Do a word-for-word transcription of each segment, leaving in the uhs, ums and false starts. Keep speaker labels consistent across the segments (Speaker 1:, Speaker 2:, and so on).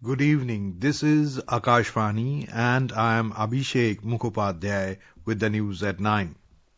Speaker 1: Good evening. This is Akashvani and I am Abhishek Mukhopadhyay with the news at nine.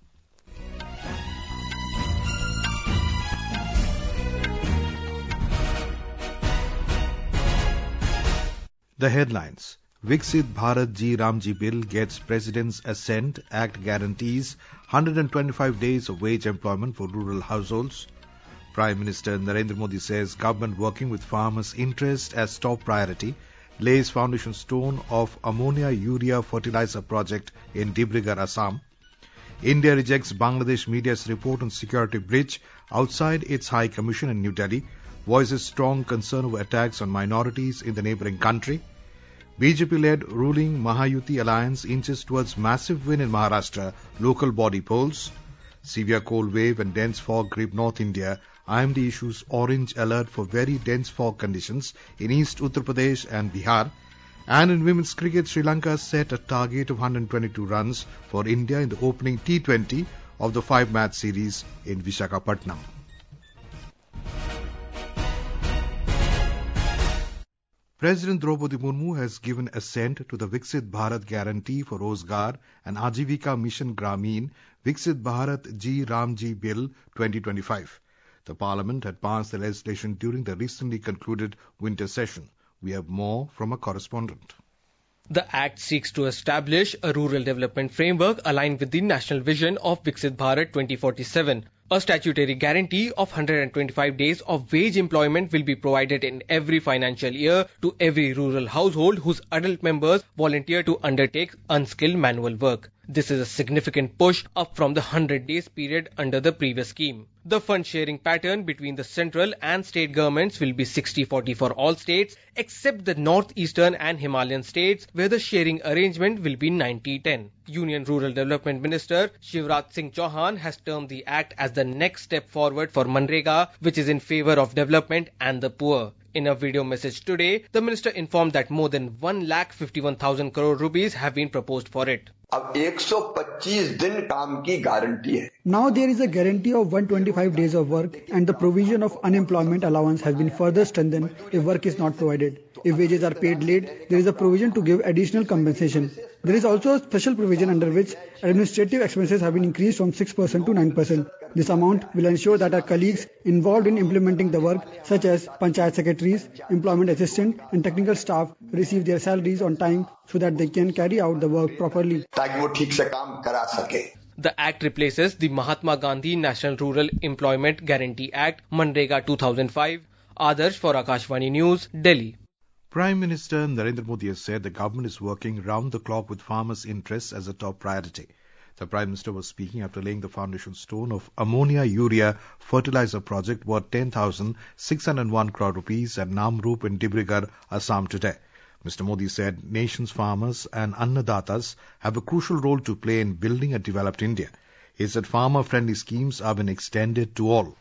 Speaker 1: The headlines. Viksit Bharat Ji Ramji Bill gets President's assent. Act guarantees one hundred twenty-five days of wage employment for rural households. Prime Minister Narendra Modi says government working with farmers' interest as top priority, lays foundation stone of ammonia urea fertilizer project in Dibrugarh, Assam. India rejects Bangladesh media's report on security breach outside its High Commission in New Delhi, voices strong concern over attacks on minorities in the neighbouring country. B J P-led ruling Mahayuti alliance inches towards massive win in Maharashtra, local body polls. Severe cold wave and dense fog grip North India. I M D issues orange alert for very dense fog conditions in East Uttar Pradesh and Bihar. And in women's cricket, Sri Lanka set a target of one hundred twenty-two runs for India in the opening T twenty of the five-match series in Visakhapatnam. President Draupadi Murmu has given assent to the Viksit Bharat Guarantee for Rozgar and Ajivika Mission Grameen Viksit Bharat Ji Ramji Bill twenty twenty-five. The Parliament had passed the legislation during the recently concluded winter session. We have more from a correspondent.
Speaker 2: The Act seeks to establish a rural development framework aligned with the national vision of Viksit Bharat twenty forty-seven. A statutory guarantee of one hundred twenty-five days of wage employment will be provided in every financial year to every rural household whose adult members volunteer to undertake unskilled manual work. This is a significant push up from the one hundred days period under the previous scheme. The fund sharing pattern between the central and state governments will be sixty forty for all states except the northeastern and Himalayan states where the sharing arrangement will be ninety ten. Union Rural Development Minister Shivraj Singh Chauhan has termed the act as the next step forward for Manrega, which is in favor of development and the poor. In a video message today, the minister informed that more than one lakh fifty-one thousand crore rupees have been proposed for it.
Speaker 3: अब एक सौ पच्चीस दिन काम की guarantee है.
Speaker 4: Now there is a guarantee of one hundred twenty-five days of work and the provision of unemployment allowance has been further strengthened if work is not provided. If wages are paid late, there is a provision to give additional compensation. There is also a special provision under which administrative expenses have been increased from six percent to nine percent. This amount will ensure that our colleagues involved in implementing the work, such as panchayat secretaries, employment assistant and technical staff, receive their salaries on time so that they can carry out the work properly.
Speaker 3: ताकि वो ठीक से काम करा सके.
Speaker 2: The Act replaces the Mahatma Gandhi National Rural Employment Guarantee Act, Manrega two thousand five. Adarsh for Akashvani News, Delhi.
Speaker 1: Prime Minister Narendra Modi has said the government is working round the clock with farmers' interests as a top priority. The Prime Minister was speaking after laying the foundation stone of ammonia urea fertilizer project worth ten thousand six hundred one crore rupees at Namrup in Dibrugarh, Assam today. Mister Modi said nation's farmers and annadatas have a crucial role to play in building a developed India. He said farmer-friendly schemes have been extended to all.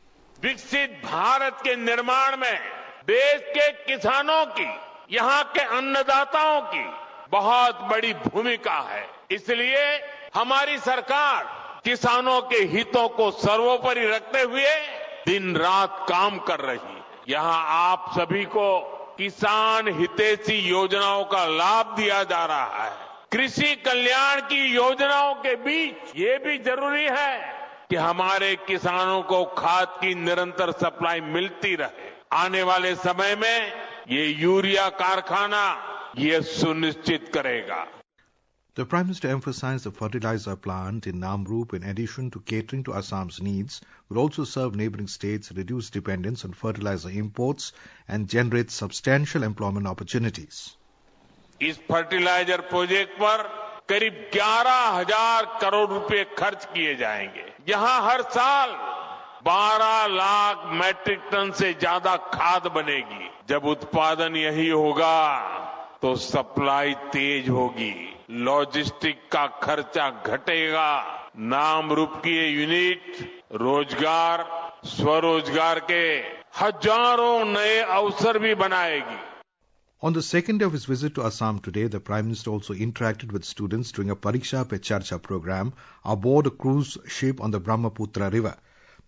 Speaker 5: विकसित भारत के निर्माण में देश के किसानों की, यहाँ के अन्नदाताओं की बहुत बड़ी भूमिका है. इसलिए हमारी सरकार किसानों के हितों को सर्वोपरि रखते हुए दिन रात काम कर रही है. यहाँ आप सभी को किसान हितैषी योजनाओं का लाभ दिया जा रहा है. कृषि कल्याण की योजनाओं के बीच ये भी जरूरी है कि हमारे किसानों को खाद की निरंतर सप्लाई मिलती रहे. आने वाले समय में ये यूरिया कारखाना ये सुनिश्चित करेगा.
Speaker 1: The Prime Minister emphasized the fertilizer plant in Namrup, in addition to catering to Assam's needs, will also serve neighbouring states, reduce dependence on fertilizer imports and generate substantial employment opportunities.
Speaker 5: इस fertiliser project पर करीब ग्यारह हजार करोड़ रुपए खर्च किए जाएंगे. यहां हर साल बारह लाख मैट्रिक टन से ज्यादा खाद बनेगी. जब उत्पादन यही होगा तो सप्लाई तेज होगी, लॉजिस्टिक का खर्चा घटेगा. नामरूप की ये यूनिट रोजगार, स्वरोजगार के हजारों नए अवसर भी बनाएगी.
Speaker 1: On the second day of his visit to Assam today, the Prime Minister also interacted with students during a Pariksha Pe Charcha program aboard a cruise ship on the Brahmaputra River.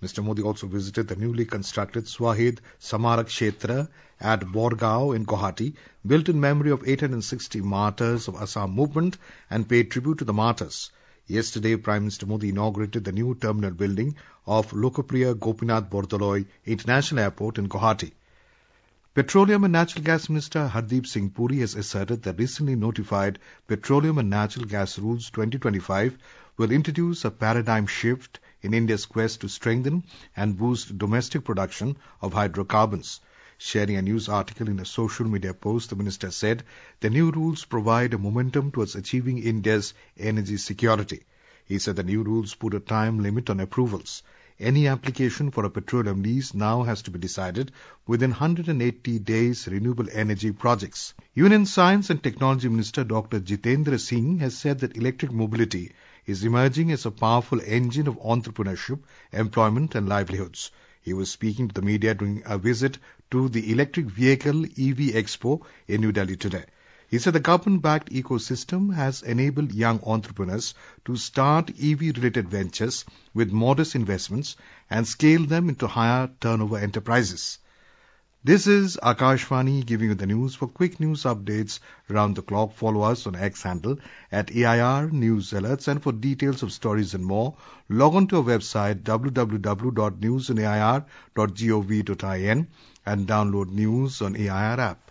Speaker 1: Mister Modi also visited the newly constructed Swahid Samarak Kshetra at Borgao in Guwahati, built in memory of eight hundred sixty martyrs of Assam movement, and paid tribute to the martyrs. Yesterday, Prime Minister Modi inaugurated the new terminal building of Lokapriya Gopinath Bordoloi International Airport in Guwahati. Petroleum and Natural Gas Minister Hardeep Singh Puri has asserted that recently notified Petroleum and Natural Gas Rules twenty twenty-five will introduce a paradigm shift in India's quest to strengthen and boost domestic production of hydrocarbons. Sharing a news article in a social media post, the minister said the new rules provide a momentum towards achieving India's energy security. He said the new rules put a time limit on approvals. Any application for a petroleum lease now has to be decided within one hundred eighty days renewable energy projects. Union Science and Technology Minister Doctor Jitendra Singh has said that electric mobility is emerging as a powerful engine of entrepreneurship, employment and livelihoods. He was speaking to the media during a visit to the Electric Vehicle E V Expo in New Delhi today. He said the government-backed ecosystem has enabled young entrepreneurs to start E V-related ventures with modest investments and scale them into higher turnover enterprises. This is Akashvani giving you the news. For quick news updates around the clock, follow us on X handle at A I R News Alerts, and for details of stories and more, log on to our website w w w dot news on a i r dot gov dot in and download News on A I R app.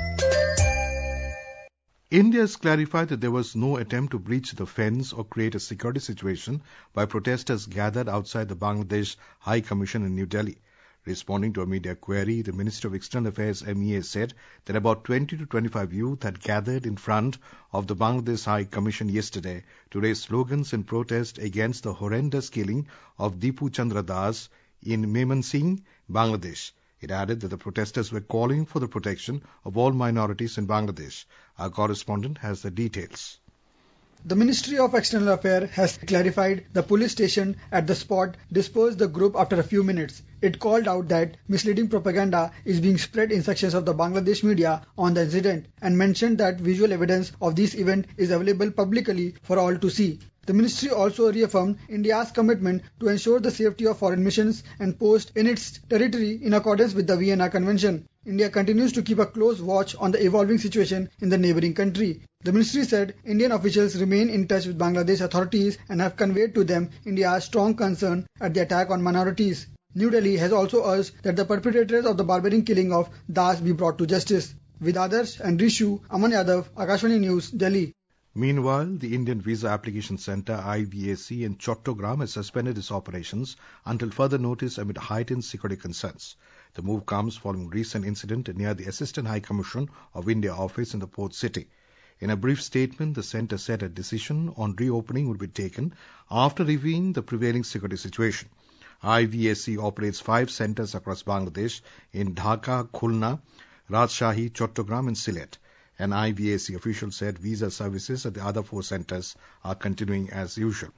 Speaker 1: India has clarified that there was no attempt to breach the fence or create a security situation by protesters gathered outside the Bangladesh High Commission in New Delhi. Responding to a media query, the Minister of External Affairs M E A said that about twenty to twenty-five youth had gathered in front of the Bangladesh High Commission yesterday to raise slogans in protest against the horrendous killing of Dipu Chandra Das in Memansingh, Bangladesh. It added that the protesters were calling for the protection of all minorities in Bangladesh. Our correspondent has the details.
Speaker 4: The Ministry of External Affairs has clarified the police station at the spot dispersed the group after a few minutes. It called out that misleading propaganda is being spread in sections of the Bangladesh media on the incident and mentioned that visual evidence of this event is available publicly for all to see. The ministry also reaffirmed India's commitment to ensure the safety of foreign missions and posts in its territory in accordance with the Vienna Convention. India continues to keep a close watch on the evolving situation in the neighboring country. The ministry said Indian officials remain in touch with Bangladesh authorities and have conveyed to them India's strong concern at the attack on minorities. New Delhi has also urged that the perpetrators of the barbaric killing of Das be brought to justice. With Adarsh and Rishu, Aman Yadav, Akashvani News, Delhi.
Speaker 1: Meanwhile, the Indian Visa Application Centre I V A C in Chattogram has suspended its operations until further notice amid heightened security concerns. The move comes following recent incident near the Assistant High Commission of India office in the port city. In a brief statement, the centre said a decision on reopening would be taken after reviewing the prevailing security situation. I V A C operates five centres across Bangladesh in Dhaka, Khulna, Rajshahi, Chattogram and Sylhet. An I V A C official said visa services at the other four centres are continuing as usual.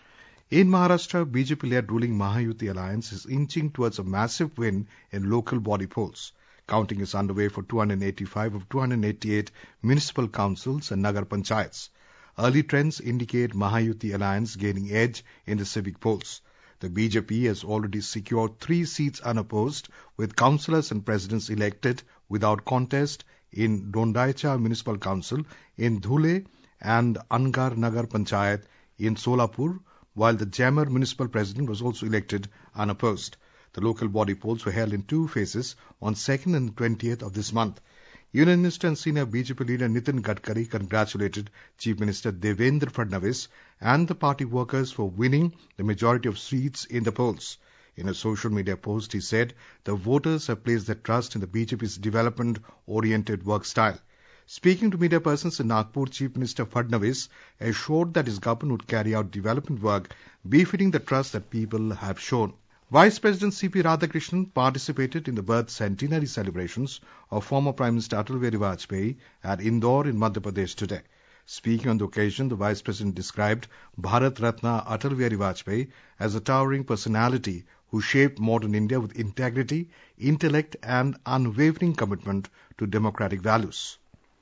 Speaker 1: In Maharashtra, B J P-led ruling Mahayuti alliance is inching towards a massive win in local body polls. Counting is underway for two hundred eighty-five of two hundred eighty-eight municipal councils and Nagar Panchayats. Early trends indicate Mahayuti alliance gaining edge in the civic polls. The B J P has already secured three seats unopposed, with councillors and presidents elected without contest in Dondaicha Municipal Council, in Dhule and Angar Nagar Panchayat in Solapur, while the Jammer Municipal President was also elected unopposed. The local body polls were held in two phases on second and twentieth of this month. Union Minister and senior B J P leader Nitin Gadkari congratulated Chief Minister Devendra Fadnavis and the party workers for winning the majority of seats in the polls. In a social media post, he said the voters have placed their trust in the B J P's development-oriented work style. Speaking to media persons in Nagpur, Chief Minister Fadnavis assured that his government would carry out development work befitting the trust that people have shown. Vice President C P Radhakrishnan participated in the birth centenary celebrations of former Prime Minister Atal Bihari Vajpayee at Indore in Madhya Pradesh today. Speaking on the occasion, the Vice President described Bharat Ratna Atal Bihari Vajpayee as a towering personality who shaped modern India with integrity, intellect and unwavering commitment to democratic values.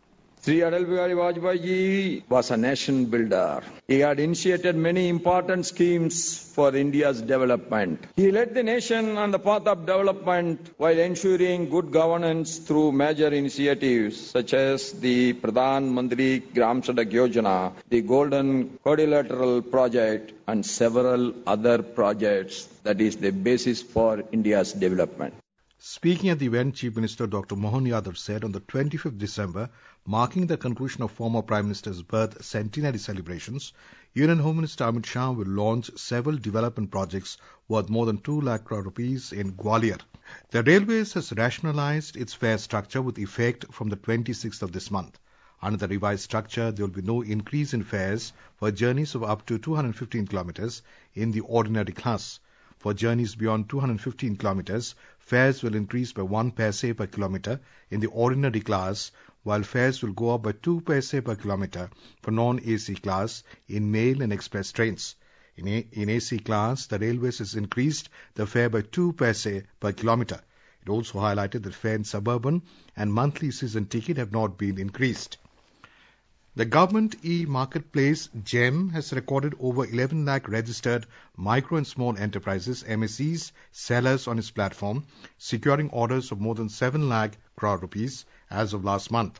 Speaker 6: Sri Atal Bihari Vajpayee ji was a nation builder. He had initiated many important schemes for India's development. He led the nation on the path of development while ensuring good governance through major initiatives such as the Pradhan Mantri Gram Sadak Yojana, the Golden Quadrilateral Project, and several other projects that is the basis for India's development.
Speaker 1: Speaking at the event, Chief Minister Doctor Mohan Yadav said on the twenty-fifth of December, marking the conclusion of former Prime Minister's birth centenary celebrations, Union Home Minister Amit Shah will launch several development projects worth more than two lakh crore rupees in Gwalior. The Railways has rationalized its fare structure with effect from the twenty-sixth of this month. Under the revised structure, there will be no increase in fares for journeys of up to two hundred fifteen kilometers in the ordinary class. For journeys beyond two hundred fifteen kilometers, fares will increase by one paise per kilometer in the ordinary class, while fares will go up by two paise per kilometer for non-A C class in mail and express trains. In, A- in A C class, the Railways has increased the fare by two paise per kilometer. It also highlighted that fare in suburban and monthly season ticket have not been increased. The government e-marketplace GEM has recorded over eleven lakh registered micro and small enterprises M S Es sellers on its platform, securing orders of more than seven lakh crore rupees as of last month.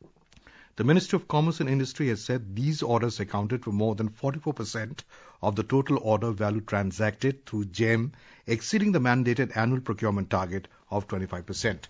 Speaker 1: The Ministry of Commerce and Industry has said these orders accounted for more than forty-four percent of the total order value transacted through GEM, exceeding the mandated annual procurement target of twenty-five percent.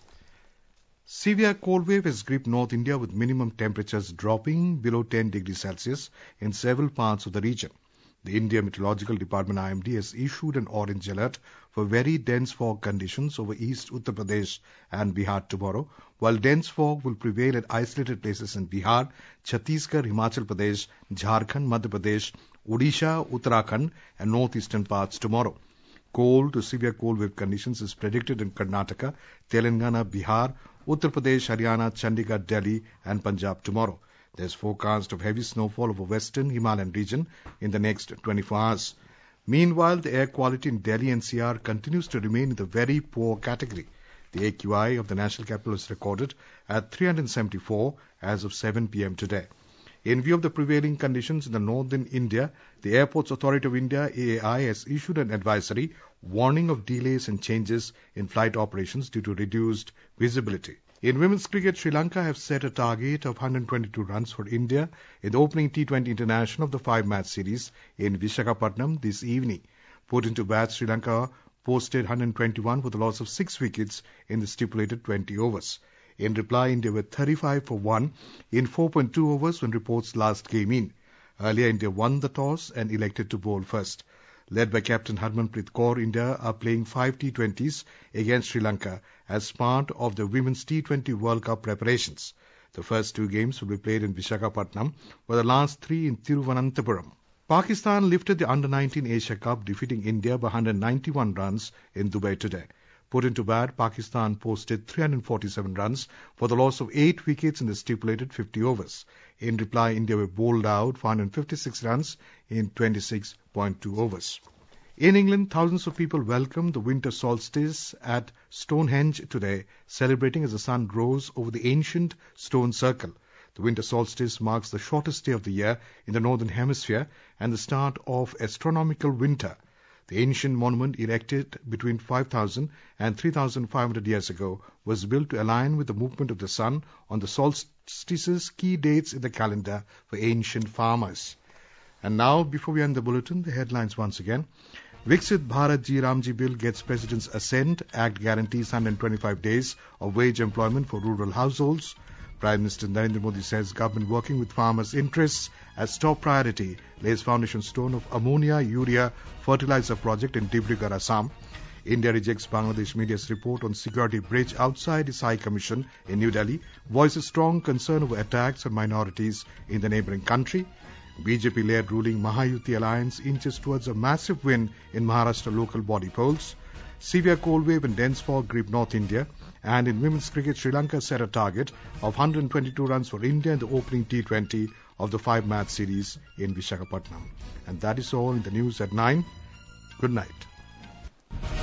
Speaker 1: Severe cold wave has gripped North India with minimum temperatures dropping below ten degrees Celsius in several parts of the region. The India Meteorological Department I M D has issued an orange alert for very dense fog conditions over East Uttar Pradesh and Bihar tomorrow, while dense fog will prevail at isolated places in Bihar, Chhattisgarh, Himachal Pradesh, Jharkhand, Madhya Pradesh, Odisha, Uttarakhand and northeastern parts tomorrow. Cold to severe cold wave conditions is predicted in Karnataka, Telangana, Bihar, Uttar Pradesh, Haryana, Chandigarh, Delhi and Punjab tomorrow. There is forecast of heavy snowfall over western Himalayan region in the next twenty-four hours. Meanwhile, the air quality in Delhi N C R continues to remain in the very poor category. The A Q I of the national capital is recorded at three hundred seventy-four as of seven p.m. today. In view of the prevailing conditions in the northern India, the Airports Authority of India, A A I, has issued an advisory warning of delays and changes in flight operations due to reduced visibility. In women's cricket, Sri Lanka have set a target of one hundred twenty-two runs for India in the opening T twenty international of the five-match series in Visakhapatnam this evening. Put into bat, Sri Lanka posted one hundred twenty-one with a loss of six wickets in the stipulated twenty overs. In reply, India were thirty-five for one in four point two overs when reports last came in. Earlier, India won the toss and elected to bowl first. Led by Captain Harmanpreet Kaur, India are playing five T twenties against Sri Lanka as part of the Women's T twenty World Cup preparations. The first two games will be played in Visakhapatnam, while the last three in Thiruvananthapuram. Pakistan lifted the under nineteen Asia Cup, defeating India by one hundred ninety-one runs in Dubai today. Put into bat, Pakistan posted three hundred forty-seven runs for the loss of eight wickets in the stipulated fifty overs. In reply, India were bowled out for one hundred fifty-six runs in twenty-six point two overs. In England, thousands of people welcomed the winter solstice at Stonehenge today, celebrating as the sun rose over the ancient stone circle. The winter solstice marks the shortest day of the year in the northern hemisphere and the start of astronomical winter. The ancient monument, erected between five thousand and three thousand five hundred years ago, was built to align with the movement of the sun on the solstice's key dates in the calendar for ancient farmers. And now, before we end the bulletin, the headlines once again. Viksit Bharat Ji Ramji Bill gets President's assent. Act guarantees one hundred twenty-five days of wage employment for rural households. Prime Minister Narendra Modi says government working with farmers' interests as top priority lays foundation stone of ammonia urea fertilizer project in Dibrugarh, Assam. India rejects Bangladesh media's report on security breach outside its High Commission in New Delhi, voices strong concern over attacks on minorities in the neighbouring country. B J P-led ruling Mahayuti alliance inches towards a massive win in Maharashtra local body polls. Severe cold wave and dense fog grip North India. And in women's cricket, Sri Lanka set a target of one hundred twenty-two runs for India in the opening T twenty of the five-match series in Visakhapatnam. And that is all in the news at nine. Good night.